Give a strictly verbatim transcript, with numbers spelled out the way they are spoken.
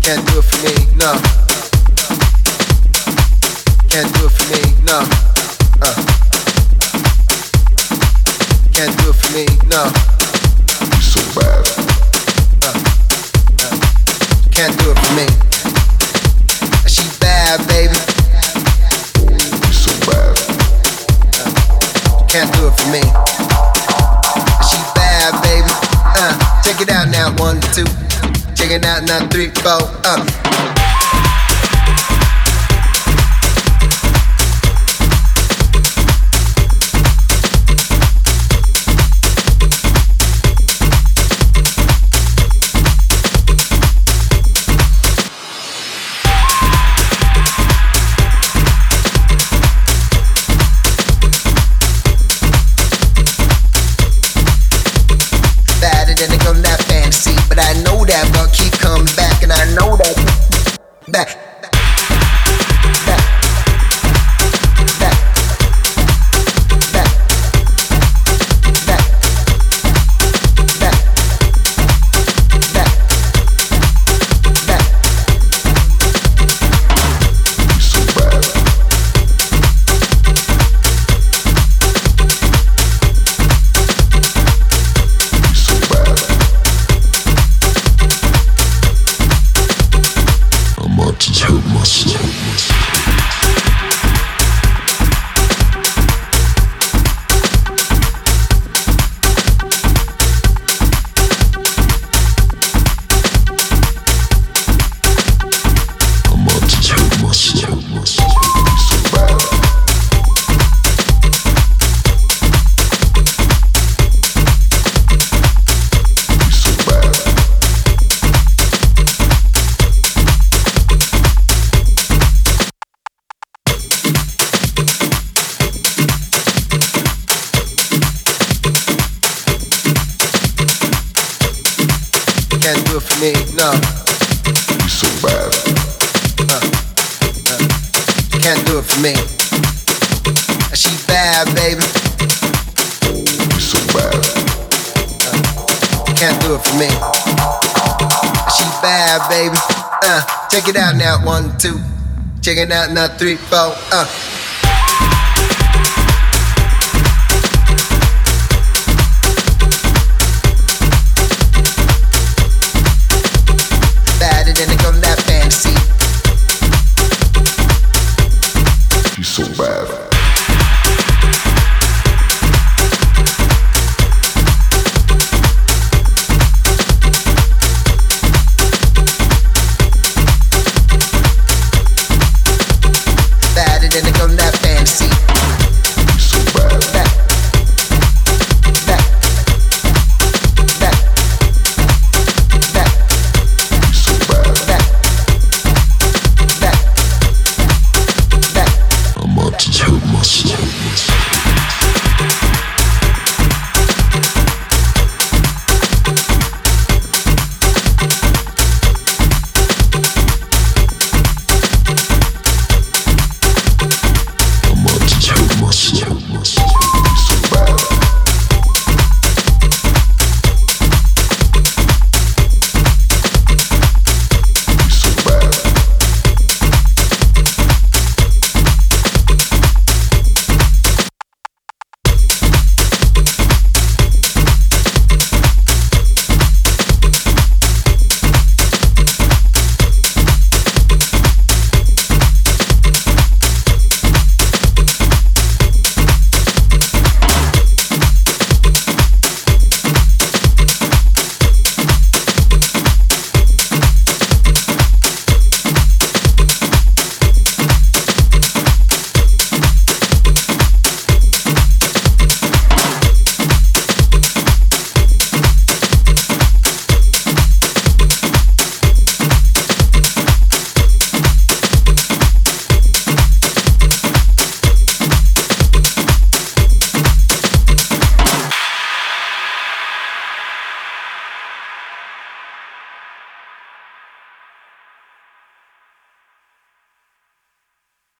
Can't do it for me, no. Can't do it for me, no. Uh. Can't do it for me, no. You're so bad. Uh. Uh. Can't do it for me. She bad, baby. You're so bad. Uh. Can't do it for me. She bad, baby. Uh. Check it out now, one, two. Check it out now, three, four, uh. But I know that bug keep coming back, and I know that back, back, back, back, back, back, back, back, back. You're so bad. You're so bad. I might just hurt myself. I might just hurt myself. You're so bad. You're so bad. Can't do it for me, no. You're so bad. Uh, uh. Can't do it for me. She bad, baby. You're so bad. Uh, can't do it for me. She bad, baby. Uh, check it out now, one, two. Check it out now, three, four, uh.